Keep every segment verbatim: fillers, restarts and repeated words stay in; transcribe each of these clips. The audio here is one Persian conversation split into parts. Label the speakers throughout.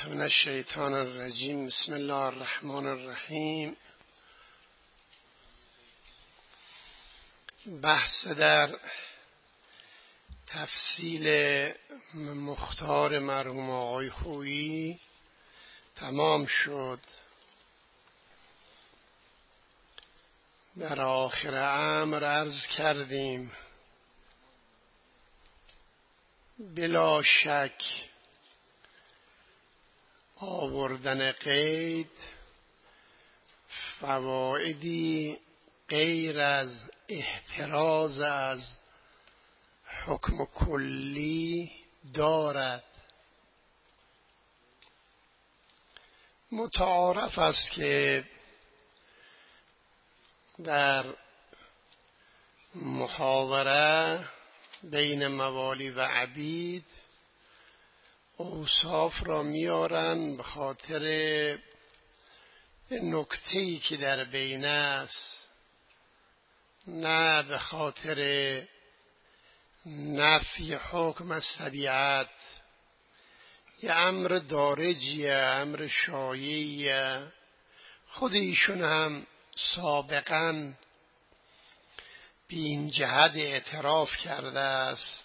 Speaker 1: بالله من الشیطان الرجیم. بسم الله الرحمن الرحیم. بحث در تفصیل مختار مرحوم آقای خویی تمام شد. در آخر امر عرض کردیم بلا شک آوردن قید فوائدی غیر از احتراز از حکم کلی دارد. متعارف است که در محاوره بین موالی و عبید اوصاف را میارن به خاطر نکته‌ای که در بین است، نه به خاطر نفی حکم از طبیعت. یه امر دارجیه، امر شایعیه. خود ایشون هم سابقاً به این جهت اعتراف کرده است.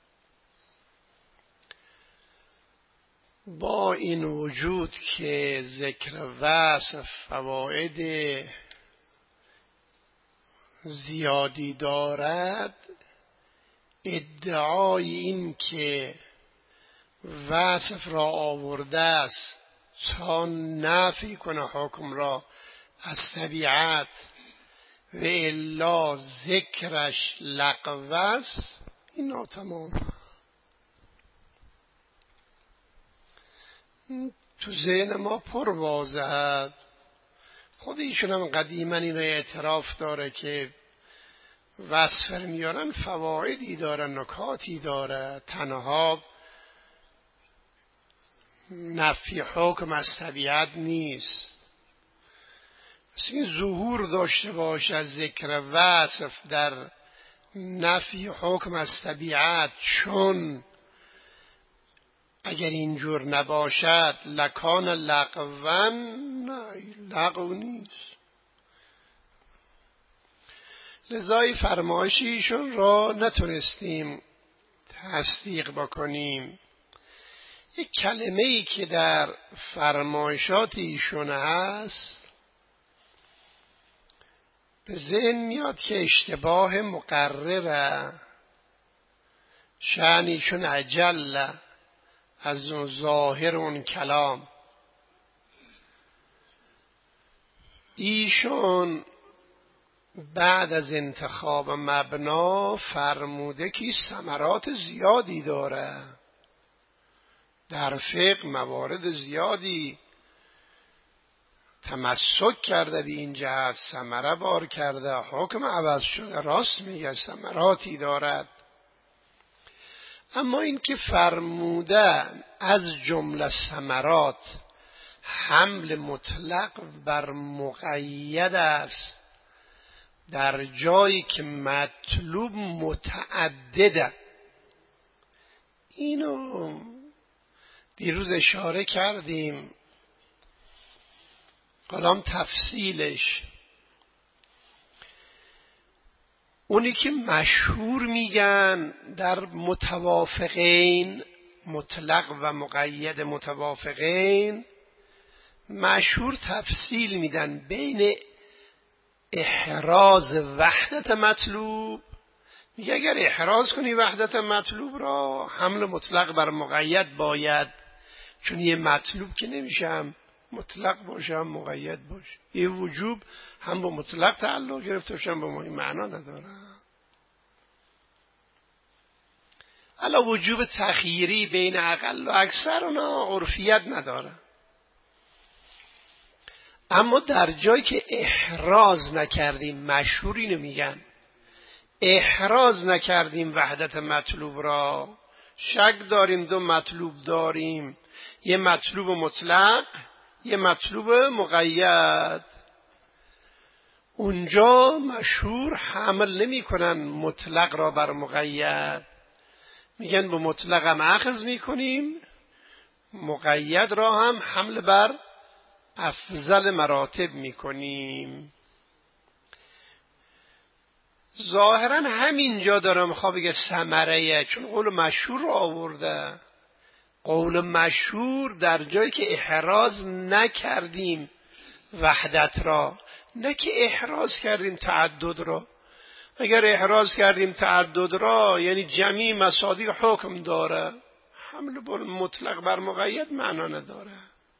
Speaker 1: با این وجود که ذکر وصف فواید زیادی دارد، ادعای این که وصف را آورده است تا نفی کنه حکم را از طبیعت و الا ذکرش لغو است، این ناتمام. تو ذهن ما پر واضحه. خود ایشون هم قدیما این را اعتراف داره که وصف میارن فوایدی داره، نکاتی داره، تنها نفی حکم از طبیعت نیست. این ظهور داشته باشه از ذکر وصف در نفی حکم از طبیعت، چون اگر اینجور نباشد لکان لغوا، نه لغو نیست. لذای فرمایش ایشون را نتونستیم تصدیق بکنیم. یک کلمه ای که در فرمایشات ایشون هست به ذهن میاد که اشتباه مقرره. شأن ایشون اجل از ظاهر اون کلام. ایشون بعد از انتخاب مبنا فرموده که ثمرات زیادی داره. در فقه موارد زیادی تمسک کرده به این جهت، ثمره بار کرده، حکم عوض شده. راست میگه، ثمراتی دارد. اما این که فرموده از جمله ثمرات حمل مطلق بر مقید است در جایی که مطلوب متعدده، اینو دیروز اشاره کردیم. کلام تفصیلش اونی که مشهور میگن در متوافقین، مطلق و مقید متوافقین، مشهور تفصیل میدن بین احراز وحدت مطلوب. میگه اگر احراز کنی وحدت مطلوب را، حمل مطلق بر مقید باید، چون یه مطلوب که نمیشه هم مطلق باشه هم مقید باشه. یه وجوب هم با مطلق تعلق گرفته باشه هم با ما، این معنا نداره. الا وجوب تخییری بین اقل و اکثر اونا عرفیت نداره. اما در جایی که احراز نکردیم، مشهور اینو میگن، احراز نکردیم وحدت مطلوب را، شک داریم دو مطلوب داریم، یه مطلوب مطلق یه مطلوب مقید، اونجا مشهور حمل نمی کنن مطلق را بر مقید، میگن با مطلق هم اخذ میکنیم، مقید را هم حمل بر افضل مراتب میکنیم. ظاهرا همینجا دارم میخوام بگه ثمره، چون قول مشهور رو آورده. قول مشهور در جایی که احراز نکردیم وحدت را، نه که احراز کردیم تعدد را. اگر احراز کردیم تعدد را یعنی جمعی مصادیق حکم داره، حمل مطلق بر مقید معنا نداره.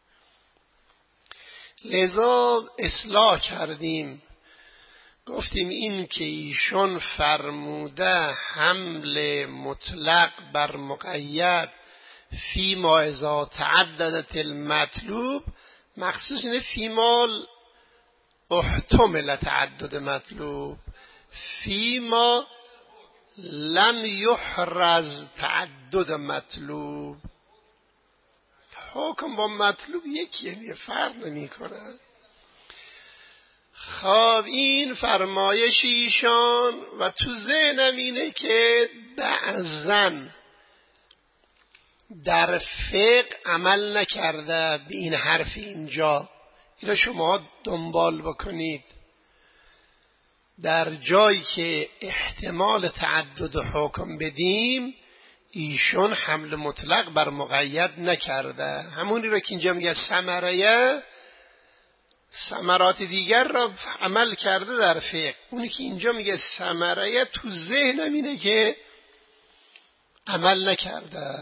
Speaker 1: لذا اصلاح کردیم، گفتیم این که ایشون فرموده حمل مطلق بر مقید فی ما اذا تعددت المطلوب، مخصوص اینه فی ما احتمل تعدد مطلوب، فی ما لم یحرز تعدد مطلوب. حکم با مطلوب یکی، یعنی فرق نمی کنه. خب این فرمایش ایشان و تو ذهنم اینه که بعضن در فقه عمل نکرده به این حرف اینجا. اینو شما دنبال بکنید. در جایی که احتمال تعدد حکم بدیم ایشون حمل مطلق بر مقید نکرده. همونی رو که اینجا میگه ثمره، ثمرات دیگر را عمل کرده در فقه. اونی که اینجا میگه ثمره تو ذهنم اینه که عمل نکرده.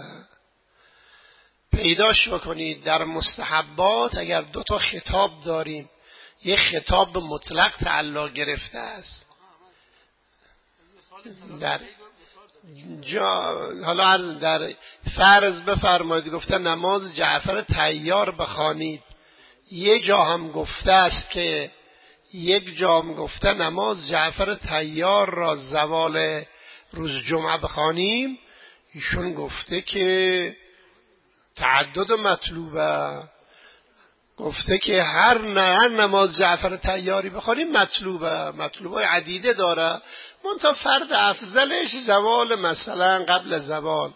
Speaker 1: پیداش بکنید در مستحبات اگر دو تا خطاب داریم، یک خطاب به مطلق تعلق گرفته است در جا، حالا در فرض بفرمایید گفته نماز جعفر طیار بخوانید، یک جا هم گفته است که یک جا هم گفته نماز جعفر طیار را زوال روز جمعه بخوانیم، ایشون گفته که تعدد مطلوبه، گفته که هر نه نماز جعفر طیاری بخوانیم مطلوبه، مطلوبه عدیده داره، منتها فرد افضلش زوال مثلا قبل زوال.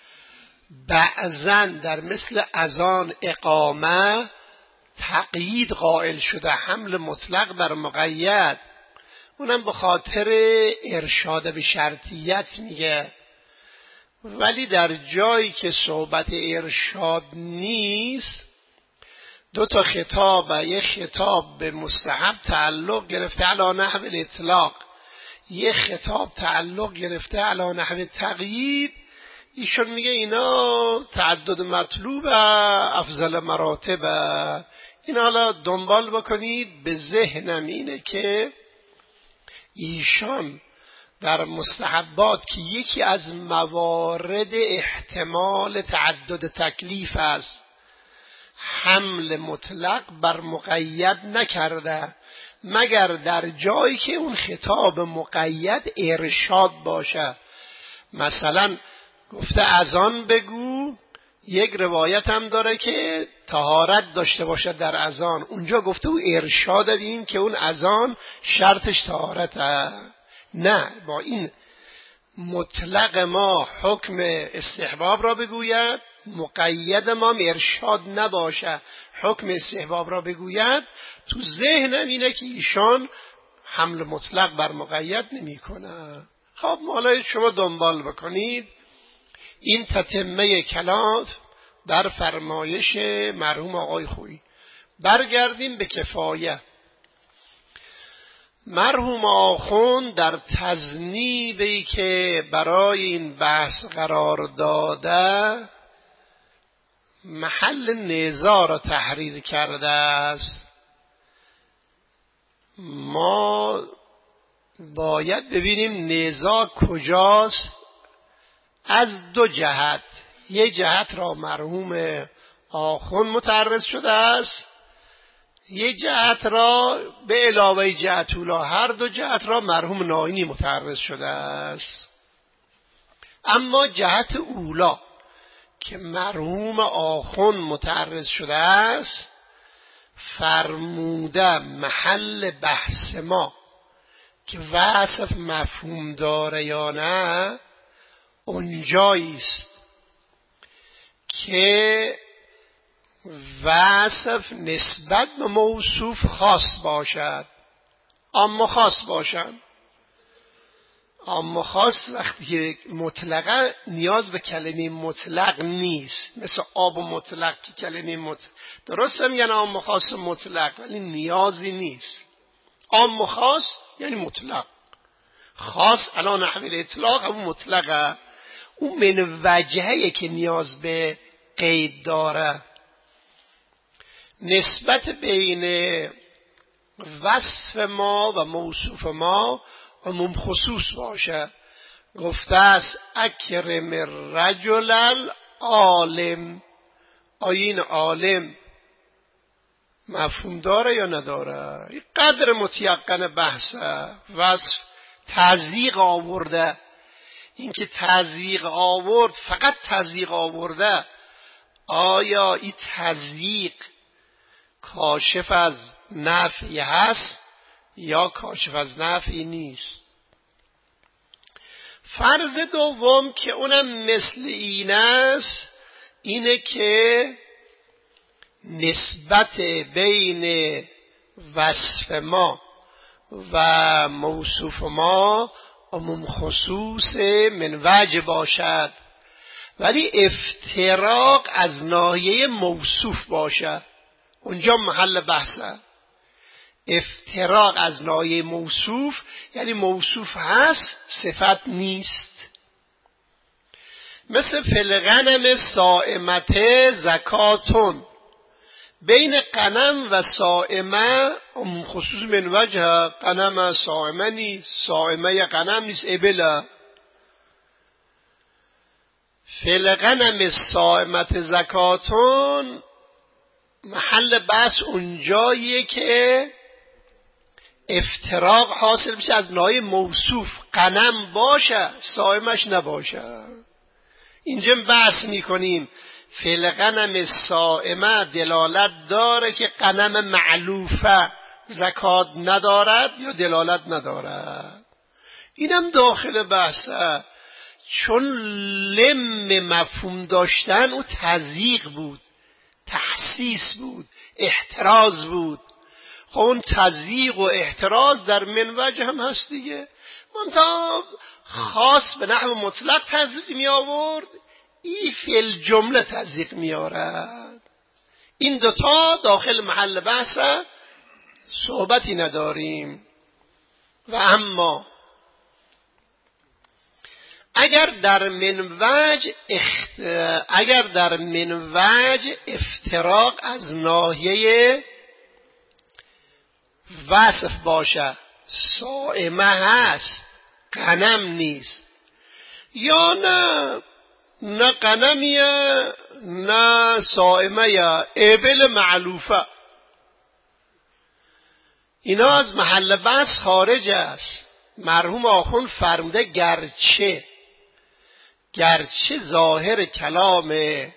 Speaker 1: بعضن در مثل اذان اقامه تقیید قائل شده حمل مطلق بر مقید، اونم به خاطر ارشاد به شرطیت میگه. ولی در جایی که صحبت ارشاد نیست، دو تا خطاب، یک خطاب به مستحب تعلق گرفته علی نحو الاطلاق، یک خطاب تعلق گرفته علی نحو تقیید، ایشون میگه اینا تعدد مطلوب افضل مراتب. اینا حالا دنبال بکنید. به ذهنم اینه که ایشان در مستحبات که یکی از موارد احتمال تعدد تکلیف است، حمل مطلق بر مقید نکرده مگر در جایی که اون خطاب مقید ارشاد باشه. مثلا گفته اذان بگو، یک روایت هم داره که طهارت داشته باشه در اذان، اونجا گفته او ارشاد این که اون اذان شرطش طهارته. نه، با این مطلق ما حکم استحباب را بگوید، مقید ما ارشاد نباشه حکم استحباب را بگوید. تو ذهنم اینه که ایشان حمل مطلق بر مقید نمی کنه. خب حالا شما دنبال بکنید. این تتمه کلام در فرمایش مرحوم آقای خویی. برگردیم به کفایه. مرحوم آخوند در تذنیبی که برای این بحث قرار داده محل نزاع را تحریر کرده است. ما باید ببینیم نزاع کجاست. از دو جهت، یک جهت را مرحوم آخوند متعرض شده است، یک جهت را به علاوه جهت اولا هر دو جهت را مرحوم ناینی متعرض شده است. اما جهت اولا که مرحوم آخوند متعرض شده است، فرموده محل بحث ما که وصف مفهوم داره یا نه، اونجایی است که وصف نسبت به موصوف خاص باشد، عام و خاص باشن. عام و خاص وقتی که مطلقه نیاز به کلمه مطلق نیست، مثل آب و مطلق که کلمه مطلق درسته میگن عام و خاص مطلق، ولی نیازی نیست. عام و خاص یعنی مطلق، خاص الان نحو الاطلاق همون مطلقه، اون من وجهه که نیاز به قید داره. نسبت بین وصف ما و موصوف ما عموم خصوص باشه. گفته است اکرم الرجل العالم. آیا این عالم مفهوم داره یا نداره؟ این قدر متیقن بحثه. وصف تضییق آورده، این که تضییق آورد فقط تضییق آورده، آیا این تضییق کاشف از نفعی هست یا کاشف از نفعی نیست؟ فرض دوم که اونم مثل این است، اینه که نسبت بین وصف ما و موصوف ما عموم خصوص من وجه باشد، ولی افتراق از ناحیه موصوف باشد. اونجا محل بحثه. افتراق از ناحیه موصوف یعنی موصوف هست صفت نیست. مثل فلغنم صائمت زکاتون، بین غنم و صائمه عموم خصوص من وجه. غنم صائمه نیست، صائمه یا غنم نیست، ابله. فلغنم صائمت زکاتون محل بحث اونجاییه که افتراق حاصل بشه از ناحیه موصوف، غنم باشه صائمش نباشه. اینجا بحث میکنیم فلغنم صائمه دلالت داره که غنم معلوفه زکات ندارد یا دلالت ندارد. اینم داخل بحثه، چون لم مفهوم داشتن او تضییق بود، تخصیص بود، احتراز بود. خب اون تضییق و احتراز در من وجه هم هست دیگه، منتها خاص به نحو مطلق تضییق می آورد، ای فی جمله تضییق می آورد. این دوتا داخل محل بحثه، صحبتی نداریم. و اما اگر در من وجه اخت... اگر در من وجه افتراق از ناحیه وصف باشه، صائمه هست غنم نیست، یا نه نه غنمیه نه صائمه یا ابل معلوفه، اینا از محل بحث خارج است. مرحوم آخوند فرموده گرچه گرچه ظاهر کلام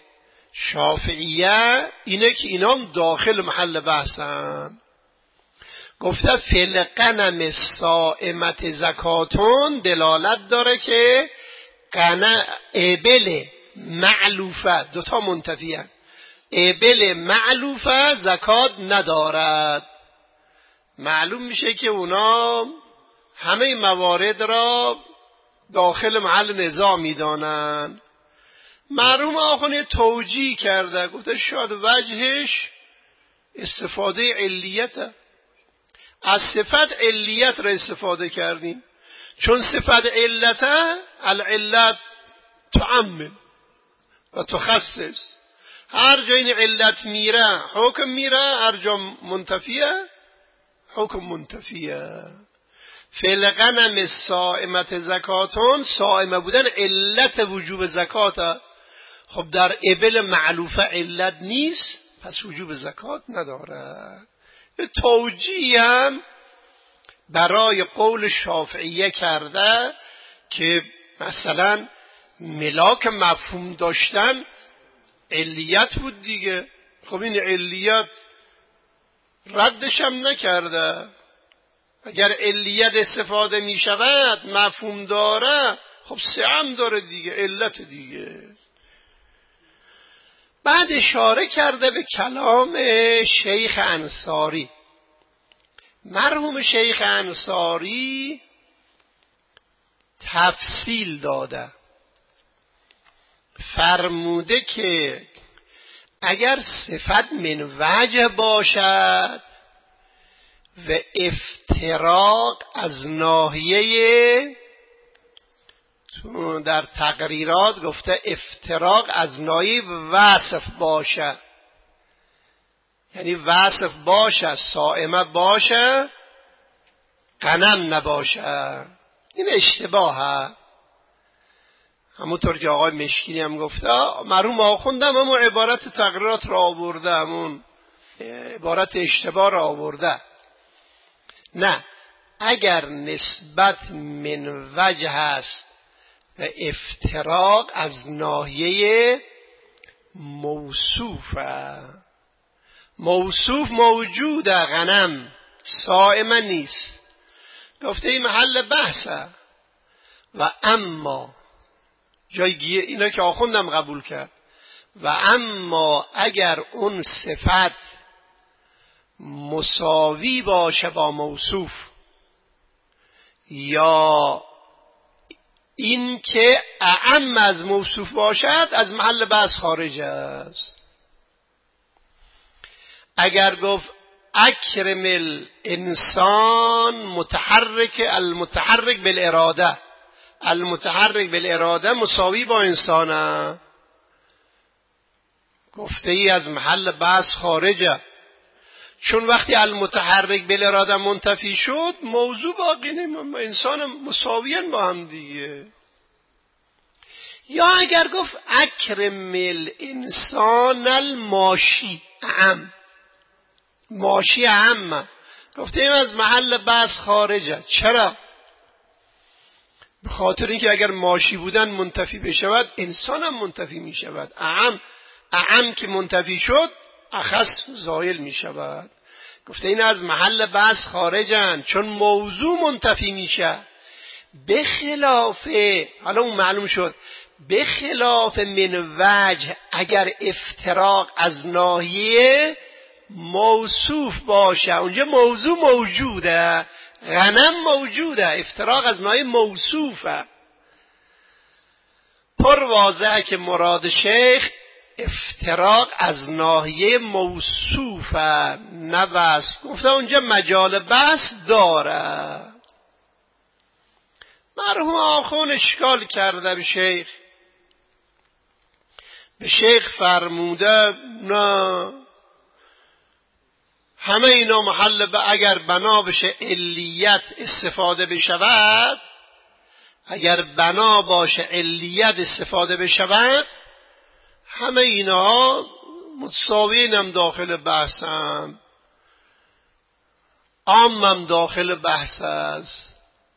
Speaker 1: شافعیه اینه که اینا هم داخل محل بحثن. گفته فلغنم صائمت زکاتون دلالت داره که غنم ابل معلوفه، دوتا منتفی هست، ابل معلوفه زکات ندارد. معلوم میشه که اونا همه موارد را داخل محل نزاع میدانن. مرحوم آخوند توجیه کرده، گفته شاید وجهش استفاده علیته، از صفت علیت را استفاده کردیم، چون صفت علته العلت تعمم و تخصص، هر جا این علت میره حکم میره، هر جا منتفیه حکم منتفیه. فلغنم صائمت زکاتون، صائمه بودن علت وجوب زکاته. خب در ابل معلوفه علت نیست، پس وجوب زکات نداره. توجیه هم برای قول شافعیه کرده که مثلا ملاک مفهوم داشتن علیت بود دیگه. خب این علیت ردش هم نکرده، اگر علیت استفاده می شود مفهوم داره، خب سه هم داره دیگه، علت دیگه. بعد اشاره کرده به کلام شیخ انصاری. مرحوم شیخ انصاری تفصیل داده، فرموده که اگر صفت من وجه باشد و افتراق از ناحیه، در تقریرات گفته افتراق از ناحیه وصف باشه، یعنی وصف باشه، صائمه باشه، غنم نباشه، این اشتباهه. همونطور که آقای مشکینی هم گفته، مرحوم آخوندم همون عبارت تقریرات را آورده، همون عبارت اشتباه را آورده. نه، اگر نسبت من وجه هست و افتراق از ناحیه موصوفه، موصوف موجوده، غنم صائمه نیست، گفته این محل بحثه. و اما جای اینا که آخوندم قبول کرد، و اما اگر اون صفت مساوی باشه با موصوف، یا این که اعم از موصوف باشد، از محل بحث خارج است. اگر گفت اکرم الانسان متحرک، المتحرک بالاراده، المتحرک بالاراده مساوی با انسانه، گفته ای از محل بحث خارجه، چون وقتی المتحرک بالاراده منتفی شد موضوع باقی نمیم، انسان مساویان با هم دیگه. یا اگر گفت اکرم الانسان الماشی، اعم ماشی اعم، گفته ایم از محل بحث خارجه. چرا؟ به خاطر اینکه اگر ماشی بودن منتفی بشود، انسان هم منتفی می شود. اعم اعم که منتفی شد، اخص زائل می شود. گفته این از محل بحث خارجن، چون موضوع منتفی میشه. به خلاف، حالا اون معلوم شد، به خلاف من وجه اگر افتراق از ناحیه موصوف باشه، اونجا موضوع موجوده، غنم موجوده، افتراق از ناحیه موصوفه. پر واضحه که مراد شیخ افتراق از ناحیه موصوفه، نه وصف. گفته اونجا مجال بحث داره. مرحوم آخون اشکال کرده به شیخ، به شیخ فرموده نه، همه اینا محل به اگر بنا بشه علیت استفاده بشود، اگر بنا باشه علیت استفاده بشود، همه اینا متساویین هم داخل بحثم، عام هم داخل بحث است.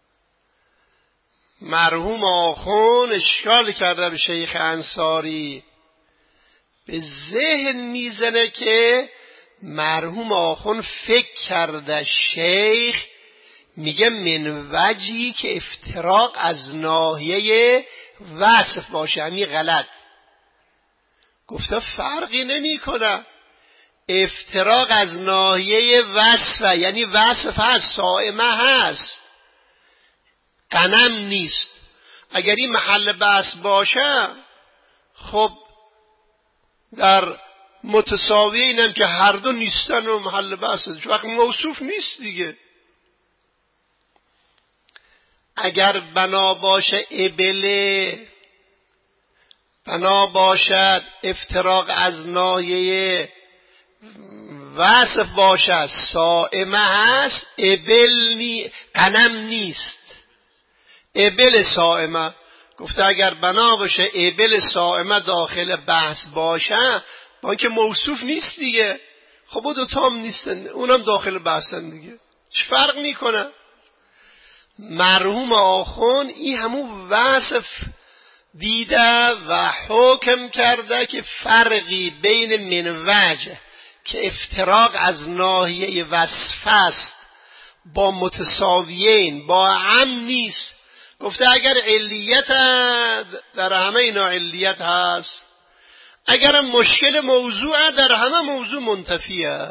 Speaker 1: مرحوم آخون اشکال کرده به شیخ انصاری، به ذهن میزنه که مرحوم آخون فکر کرده شیخ میگه من وجهی که افتراق از ناحیه وصف باشه، همین غلط. گفته فرقی نمی کنه، افتراق از ناحیه وصفه، یعنی وصف هست، صائمه هست، غنم نیست. اگر این محل بحث باشه، خب در متساوی اینم که هر دو نیستن و محل بحث هست، وقت موصوف نیست دیگه. اگر بنا باشه ابله، بنا باشد افتراق از ناحیه وصف باشد، صائمه هست، ابل نی... غنم نیست، ابل صائمه. گفته اگر بنا باشه ابل صائمه داخل بحث باشه، با اینکه موصوف نیست دیگه، خب دو تا هم نیستن، اونم داخل بحثن دیگه، چه فرق میکنه؟ مرحوم آخون این همون وصف دیده و حکم کرده که فرقی بین من وجه که افتراق از ناحیه وصف است با متساویین با هم نیست. گفته اگر علیت در همه اینا علیت هست، اگر مشکل موضوع در همه موضوع منتفیه.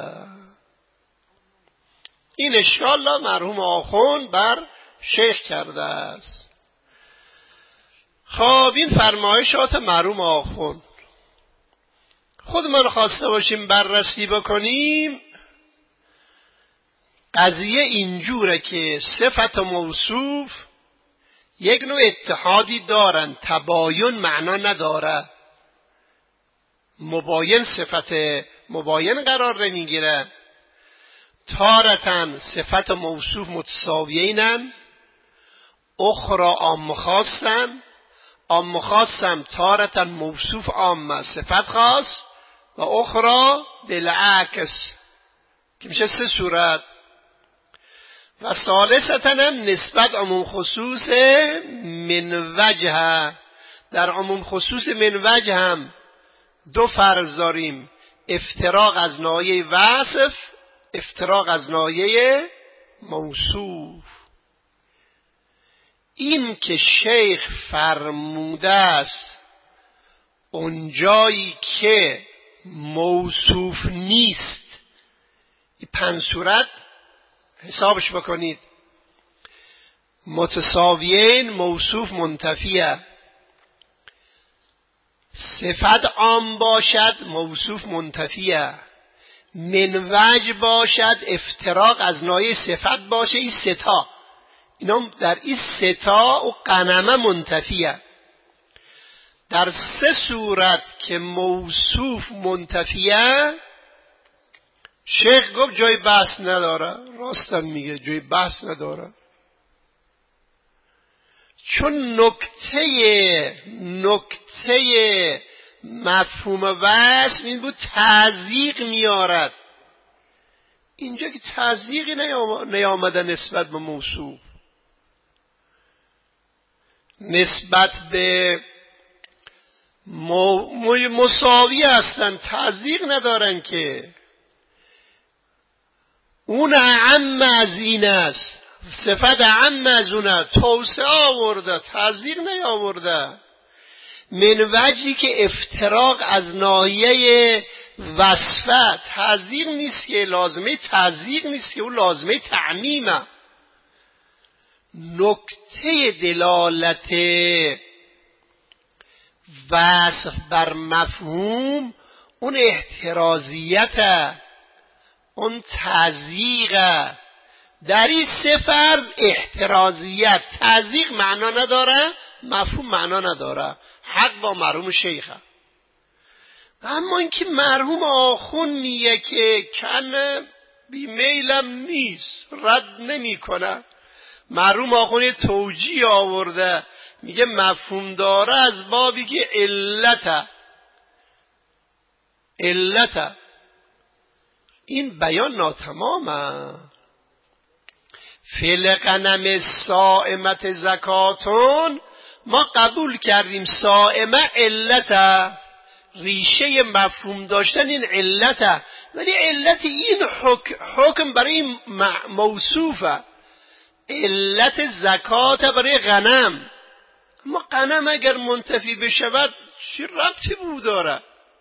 Speaker 1: این اشکال را مرحوم آخوند بر شیخ کرده است. خب این فرمایشات مرحوم آخوند خودمان خواسته باشیم بررسی بکنیم. قضیه اینجوره که صفت و موصوف یک نوع اتحادی دارن، تباین معنا نداره. مباین صفت مباین قرار نمیگیره. تارتن صفت و موصوف متساویینن، اخرى عام خاصن. عام خاصم تارتن موصوف عام صفت خاص و اخرى بالعکس که میشه سه صورت. و ثالثتن هم نسبت عموم خصوص من وجه. در عموم خصوص من وجه هم دو فرض داریم: افتراق از ناحیه وصف، افتراق از ناحیه موصوف. این که شیخ فرموده است اونجایی که موصوف نیست، این پنج صورت حسابش بکنید: متساویین، موصوف منتفیه، صفت عام باشد موصوف منتفیه، من وجه باشد افتراق از ناحیه صفت باشه. این ستا اینا در این ستا و قنمه منتفیه. در سه صورت که موصوف منتفیه شیخ گفت جای بحث نداره. راستن میگه جای بحث نداره، چون نکته نکته مفهوم وصف این بود تضییق میارد. اینجا که تضییقی نیامده نسبت به موصوف، نسبت به مساوی هستن، تضییق ندارن که. اون اعم از این است، صفت اعم از اونه، توسعه آورده، تضییق نیاورده. من وجهی که افتراق از ناحیه وصفه، تضییق نیست که، لازمه تضییق نیست که، اون لازمه تعمیمه. نکته دلالت وصف بر مفهوم اون احترازیته، اون تضییقه. در این سه فرض احترازیت، تضییق معنا نداره، مفهوم معنا نداره. حق با مرحوم شیخه. اما اینکه مرحوم آخون میگه که کنه بیمیلم نیست، رد نمی کنه. مرحوم آخون توجیه آورده، میگه مفهوم داره از بابی که علته علته این بیان ناتمامه. فعل غنم صائمت زکاتون ما قبول کردیم صائمه علته، ریشه مفهوم داشتن این علته، ولی علت این حکم, حکم برای موصوفه. علت زکات برای غنم، اما غنم اگر منتفی بشود چی ربطی بود داره؟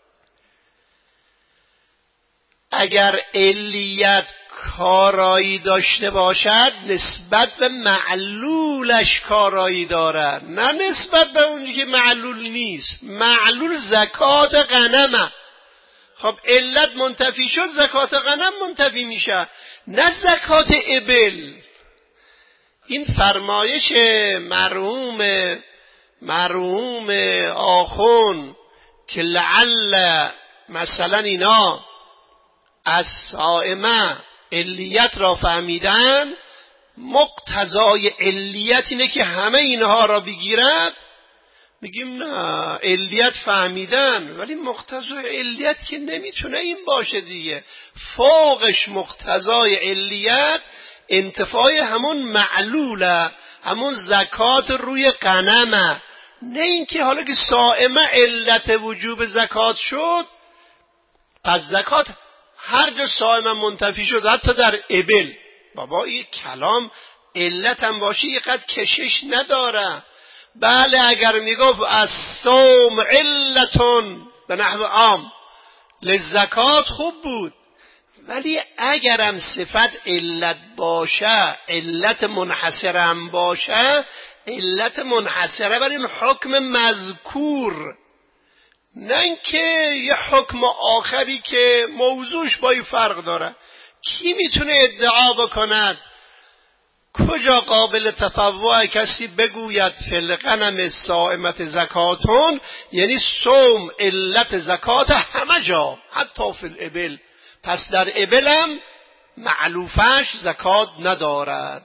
Speaker 1: اگر علیت کارایی داشته باشد نسبت به معلولش کارایی داره، نه نسبت به اونی که معلول نیست. معلول زکات غنمه. خب علت منتفی شد، زکات غنم منتفی میشه، نه زکات ابل. این فرمایش مرحوم مرحوم آخون که لعل مثلا اینا از صائمه علیت را فهمیدن، مقتضای علیت اینه که همه اینها را بگیرد. میگیم نه، علیت فهمیدن ولی مقتضای علیت که نمیتونه این باشه دیگه. فوقش مقتضای علیت انتفاع همون معلوله، همون زکات روی غنمه. نه اینکه حالا که صائمه علت وجوب زکات شد پس زکات هر جا صائمه منتفی شد، حتی در ابل. بابا این کلام علت هم باشه اینقدر کشش نداره. بله اگر میگفت از صوم علتون به نحو عام لزکات خوب بود، ولی اگرم صفت علت باشه، علت منحصره هم باشه، علت منحصره بر این حکم مذکور، نه اینکه یه حکم آخری که موضوعش با این فرق داره. کی میتونه ادعا بکند کجا قابل تفوع کسی بگوید فی الغنم صائمت زکاتون، یعنی صوم علت زکات همه جا، حتی فی الابل، پس در ابل هم معلوفش زکات ندارد.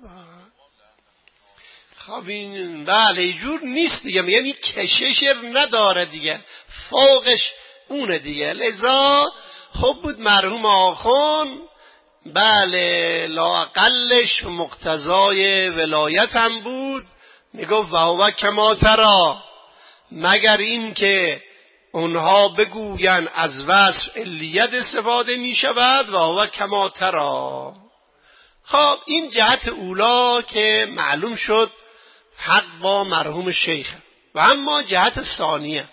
Speaker 1: خب این بله اینجور نیست دیگه، میگم این کشش نداره دیگه، فوقش اونه دیگه. لذا خوب بود مرحوم آخون بله لااقلش مقتضای ولایت هم بود، میگفت و هو کما تری، مگر این که اونها بگوین از وصف علیت استفاده می شود و هو کما تری. خب این جهت اولا که معلوم شد حق با مرحوم شیخ. و اما جهت ثانیه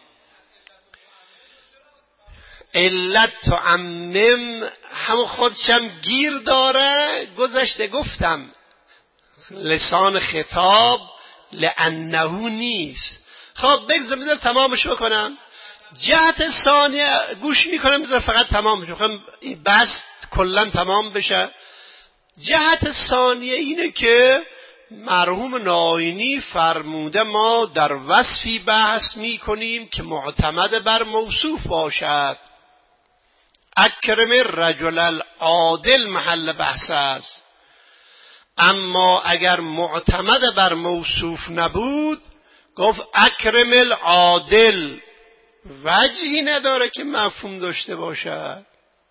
Speaker 1: علت تعمم هم خودشم گیر داره. گذشته گفتم لسان خطاب لانه نیست. خب بگذار بذار تمامش بکنم. جهت ثانیه گوش میکنم بذار فقط تمامش بکنم بس کلا تمام بشه. جهت ثانیه اینه که مرحوم ناینی فرموده ما در وصفی بحث میکنیم که معتمد بر موصوف باشد. اکرم الرجل العادل محل بحث است، اما اگر معتمد بر موصوف نبود گفت اکرم العادل، وجهی نداره که مفهوم داشته باشد.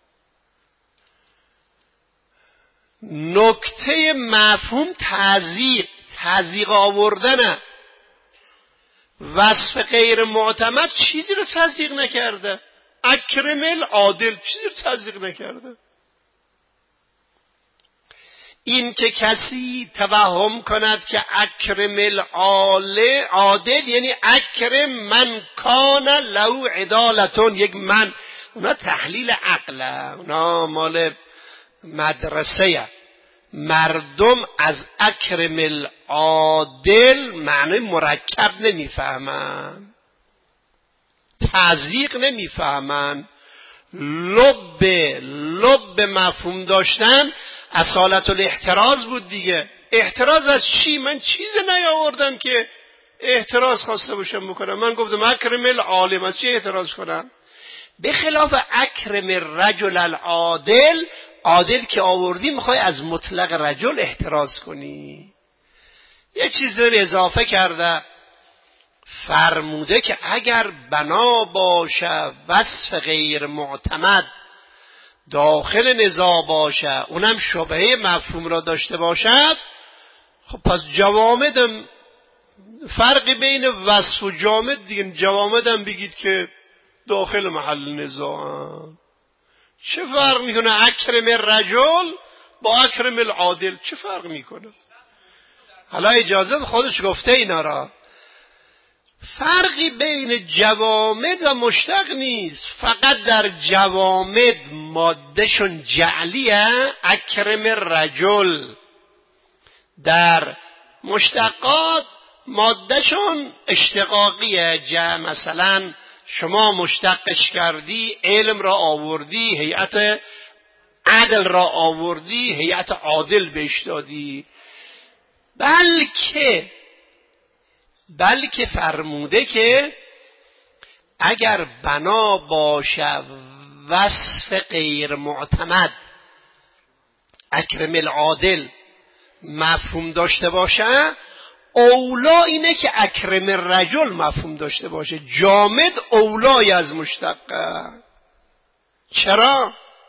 Speaker 1: نکته مفهوم تضییق تضییق آوردنه. وصف غیر معتمد چیزی رو تضییق نکرده، اکرم العادل چیزی رو تضییق نکرده. این که کسی توهم کند که اکرم العادل یعنی اکرم من کان له عدالتون، یک من، اونا تحلیل عقله، اونا مال مدرسه. مردم از اکرم العادل معنی مرکب نمیفهمن، تضییق نمیفهمن. لب لب مفهوم داشتن اصالت الاحتراز بود دیگه. احتراز از چی؟ من چیز نیاوردم که احتراز خواسته باشم بکنم. من گفتم اکرم العالم، از چی احتراز کنم؟ به خلاف اکرم الرجل العادل، عادل که آوردی میخوای از مطلق رجل احتراز کنی. یه چیز رو اضافه کرده، فرموده که اگر بنا باشه وصف غیر معتمد داخل نزاع باشه، اونم شبهه مفهوم را داشته باشد، خب پس جوامدم فرقی بین وصف و جامد دیگه. جوامدم بگید که داخل محل نزاع، چه فرق میکنه اکرم الرجل با اکرم العادل؟ چه فرق میکنه؟ حالا اجازه خودش گفته اینا را. فرقی بین جوامد و مشتق نیست، فقط در جوامد مادهشون جعلیه اکرم الرجل، در مشتقات مادهشون اشتقاقیه. جا مثلا شما مشتقش کردی، علم را آوردی، هیئت عدل را آوردی، هیئت عادل بهش دادی. بلکه بلکه فرموده که اگر بنا باشه وصف غیر معتمد اکرم العادل مفهوم داشته باشه، اولا اینه که اکرم الرجل مفهوم داشته باشه. جامد اولای از مشتقه. چرا؟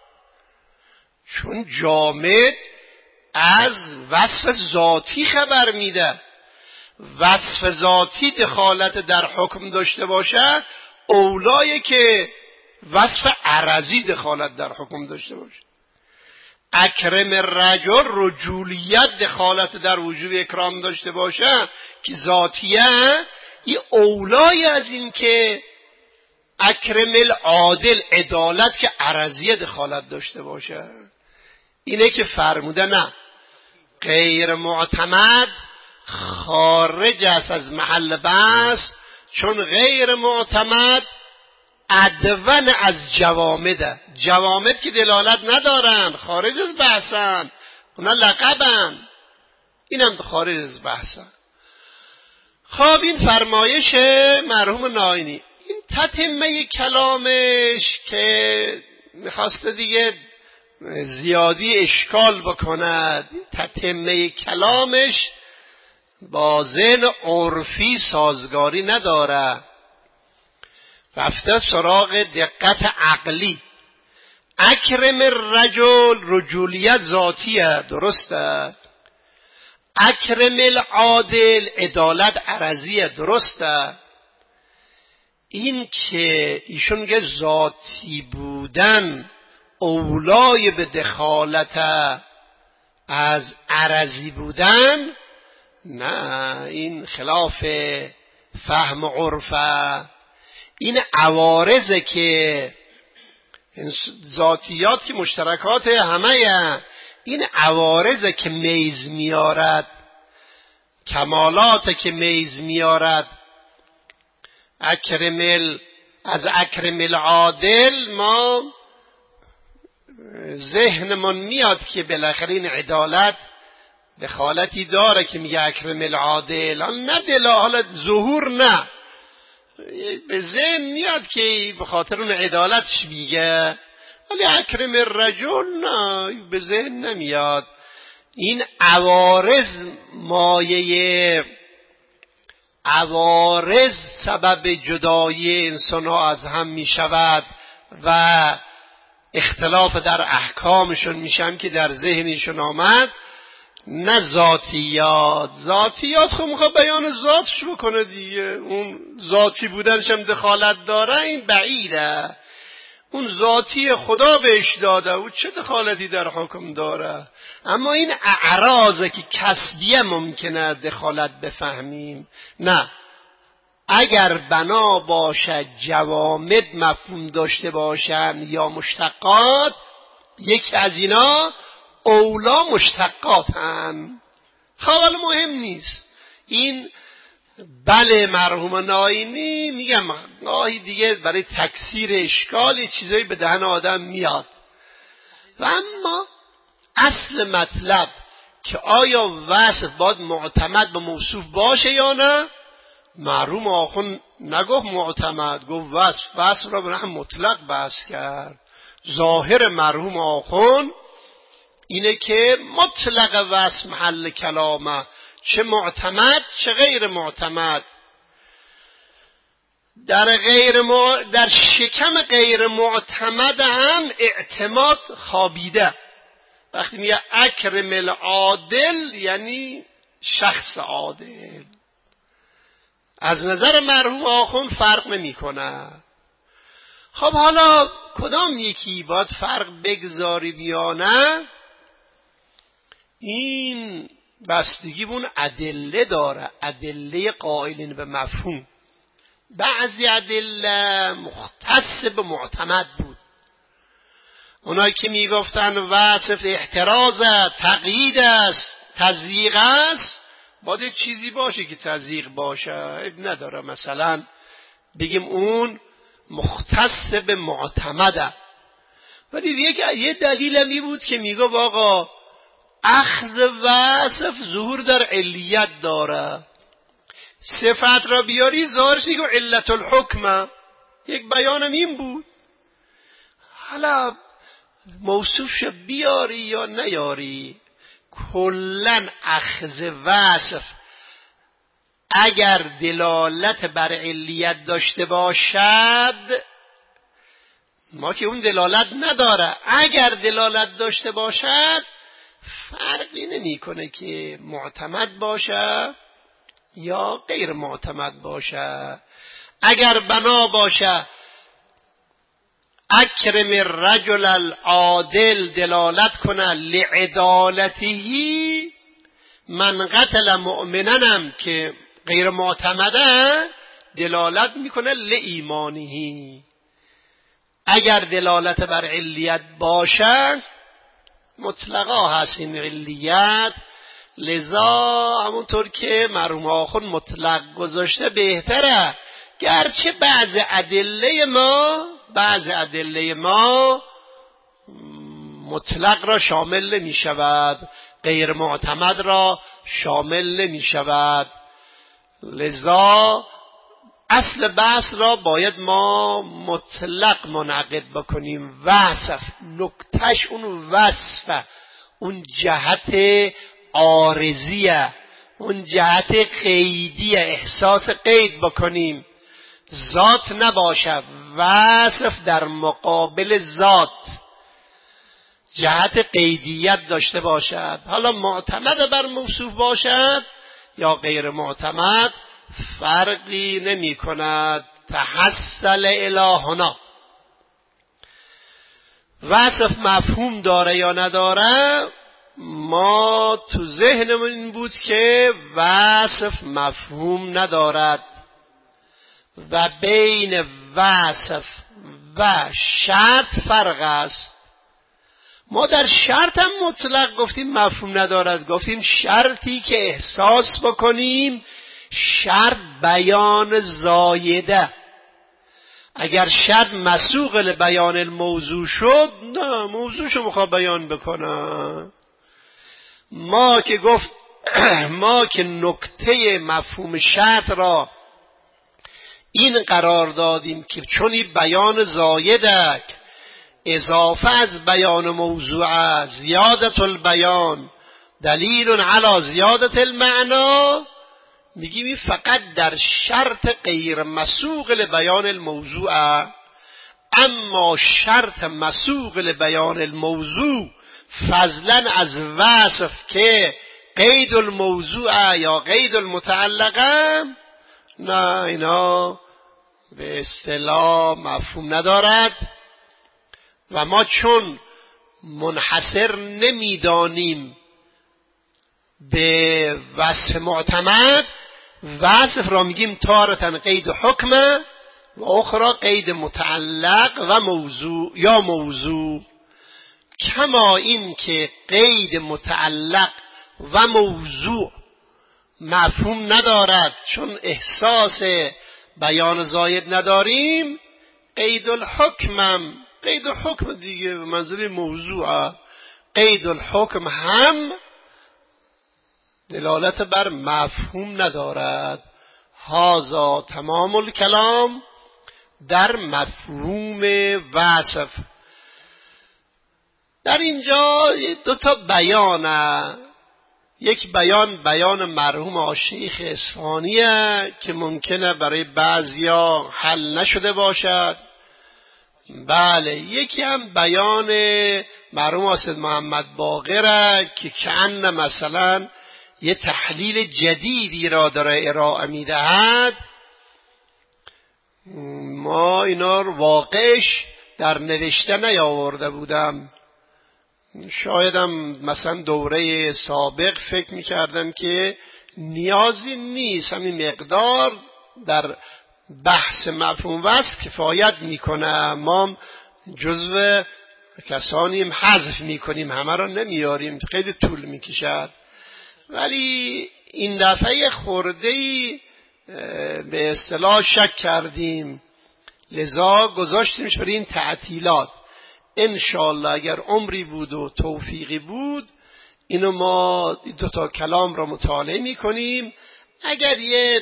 Speaker 1: چون جامد از وصف ذاتی خبر میده. وصف ذاتی دخالت در حکم داشته باشه، اولایه که وصف عرضی دخالت در حکم داشته باشه. اکرم الرجل رجولیت دخالت در وجوب اکرام داشته باشه که ذاتیه، این اولای از این که اکرم العادل، عدالت که عرضیه دخالت داشته باشه. اینه که فرموده نه، غیر معتمد خارج است از محل بحث، چون غیر معتمد ادون از جوامده. جوامد که دلالت ندارن، خارج از بحثن، اونا لقبن، اینم خارج از بحثن. خب این فرمایش مرحوم ناینی، این تتمه کلامش که میخواسته دیگه زیادی اشکال بکند، این تتمه کلامش با ذهن عرفی سازگاری نداره، رفته سراغ دقت عقلی. اکرم الرجل، رجولیت ذاتیه، درسته. اکرم العادل، عدالت عرضیه، درسته. این که ایشون میگه ذاتی بودن اولای به دخالت از عرضی بودن، نه، این خلاف فهم و عرفه. این عوارضه که ذاتیات که مشترکات همه، این عوارضه که میز میارد، کمالات که میز میارد. اکرمل از اکرم العادل ما ذهنمون میاد که بالاخره این عدالت دخالتی داره که میگه اکرم العادل، نه دلالت ظهور، نه به ذهن میاد که به خاطر اون عدالتش میگه، ولی اکرم الرجل نه، به ذهن نمیاد. این عوارض مایه عوارض سبب جدایی انسان ها از هم میشود و اختلاف در احکامشون میشن که در ذهنشون آمد، نه ذاتیات. ذاتیات خب میخواد بیان ذاتش بکنه دیگه، اون ذاتی بودنش هم دخالت داره، این بعیده. اون ذاتی خدا بهش داده و چه دخالتی در حکم داره. اما این اعراضه که کسبیه ممکنه دخالت بفهمیم. نه، اگر بنا باشد جوامد مفهوم داشته باشن یا مشتقات، یکی از اینا اولا مشتقاتن. خب مهم نیست این. بله مرحوم ناینی میگم گاهی دیگه برای تکثیر اشکال چیزایی به دهن آدم میاد، و اما اصل مطلب که آیا وصف باید معتمد به موصوف باشه یا نه، مرحوم آخوند نگفت معتمد، گفت وصف. وصف را به نحو مطلق بحث کرد. ظاهر مرحوم آخوند اینه که مطلق وصف محل کلامه، چه معتمد چه غیر معتمد. در غیر مع... در شکم غیر معتمد هم اعتماد خوابیده. وقتی میگه اکرم العادل یعنی شخص عادل. از نظر مرحوم آخوند فرق نمی کنه. خب حالا کدام یکی باید فرق بگذاریم یا نه؟ این بستگی بون ادله داره، ادله قائلین به مفهوم. بعضی ادله مختص به معتمد بود. اونایی که میگفتن وصف احتراز تقیید است، تزویق است، باید چیزی باشه که تزویق باشه، اب نداره. مثلا بگیم اون مختص به معتمده، ولی یک یه دلیل می بود که میگه آقا اخذ وصف ظهور در علیت داره. صفت را بیاری ظاهرش میگه علت الحکم، یک بیانم این بود. حالا موصوفش بیاری یا نیاری، کلن اخذ وصف اگر دلالت بر علیت داشته باشد، ما که اون دلالت نداره، اگر دلالت داشته باشد فرقی نمی کنه که معتمد باشه یا غیر معتمد باشه. اگر بنا باشه اکرم الرجل العادل دلالت کنه لعدالته، من قتل مؤمننم که غیر معتمده دلالت میکنه لایمانه. اگر دلالت بر علیت باشد مطلقا هست این علیت، لذا همونطور که مرحوم آخوند مطلق گذاشته بهتره، گرچه بعض ادله ما بعض ادله ما مطلق را شامل نمی شود، غیر معتمد را شامل نمی شود. لذا اصل بحث را باید ما مطلق منعقد بکنیم. وصف نکتش اون وصفه، اون جهت عارضیه، اون جهت قیدیه، احساس قید بکنیم. ذات نباشه، وصف در مقابل ذات جهت قیدیت داشته باشد. حالا معتمد بر موصوف باشد یا غیر معتمد فرقی نمی کند. تحصل الهنا. وصف مفهوم داره یا نداره، ما تو ذهنمون این بود که وصف مفهوم ندارد و بین وصف و شرط فرق است. ما در شرط هم مطلق گفتیم مفهوم ندارد، گفتیم شرطی که احساس بکنیم، شرط بیان زایده. اگر شرط مسوق لبیان الموضوع شد، نه موضوعشو میخواد بیان بکنه. ما که گفت ما که نکته مفهوم شرط را این قرار دادیم که چون این بیان زایده، اضافه از بیان موضوع، زیادت البیان دلیل علی زیادت المعنا، میگیم این فقط در شرط غیر مسوق لبیان الموضوع. اما شرط مسوق لبیان الموضوع فضلا از وصف که قید الموضوع یا قید المتعلقه، نه اینا به اصطلاح مفهوم ندارد. و ما چون منحصر نمیدانیم به وصف معتمد، وصف را میگیم تارتن قید حکمه و اخرى قید متعلق و موضوع یا موضوع. کما این که قید متعلق و موضوع مفهوم ندارد چون احساس بیان زاید نداریم، قید الحکمم قید الحکم دیگه منظور موضوع، قید الحکم هم دلالت بر مفهوم ندارد. هذا تمام الکلام در مفهوم وصف. در اینجا دو تا بیانه، یک بیان بیان مرحوم شیخ اصفهانیه که ممکنه برای بعضیا حل نشده باشد. بله، یکی هم بیان مرحوم اسد محمد باقره که کأن مثلا یه تحلیل جدیدی را داره ارائه میدهد. ما اینا رو واقعش در نوشته نیاورده بودم، شایدم مثلا دوره سابق فکر میکردم که نیازی نیست، همین مقدار در بحث مفهوم وصف کفایت میکنه. ما جزو کسانیم حذف میکنیم، همه را نمیاریم، خیلی طول میکشد. ولی این دفعه خورده‌ای به اصطلاح شک کردیم، لذا گذاشتیمش برای این تعطیلات. انشاءالله اگر عمری بود و توفیقی بود اینو ما دو تا کلام را مطالعه میکنیم. اگر یه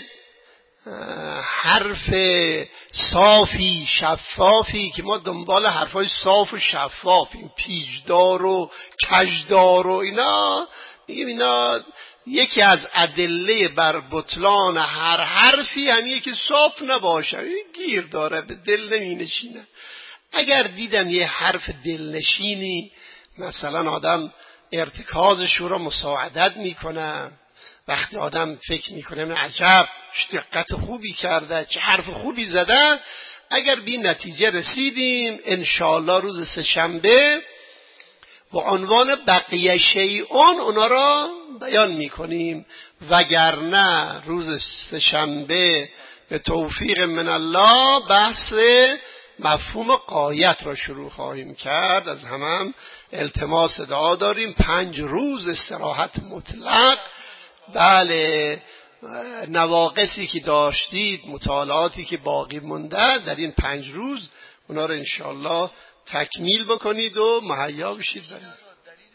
Speaker 1: حرف صافی شفافی که ما دنبال حرفای صاف و شفافیم، پیچدار و کجدار و اینا، میگیم اینا یکی از ادله بر بطلان هر حرفی همینه که صاف نباشه، گیر داره، به دل نمی نشینه. اگر دیدم یه حرف دلنشینی مثلا آدم ارتکازش رو مساعدت میکنه، وقتی آدم فکر میکنه عجب چه دقت خوبی کرده، چه حرف خوبی زده، اگر بی نتیجه رسیدیم انشاءالله روز سه‌شنبه و عنوان بقیه شیئون اونا را بیان میکنیم. وگرنه روز سه‌شنبه به توفیق من الله بحث مفهوم غایت را شروع خواهیم کرد. از همه هم التماس دعا داریم پنج روز استراحت مطلق. بله، نواقصی که داشتید، مطالعاتی که باقی مونده در این پنج روز اونا رو انشاءالله تکمیل بکنید و مهیا بشید.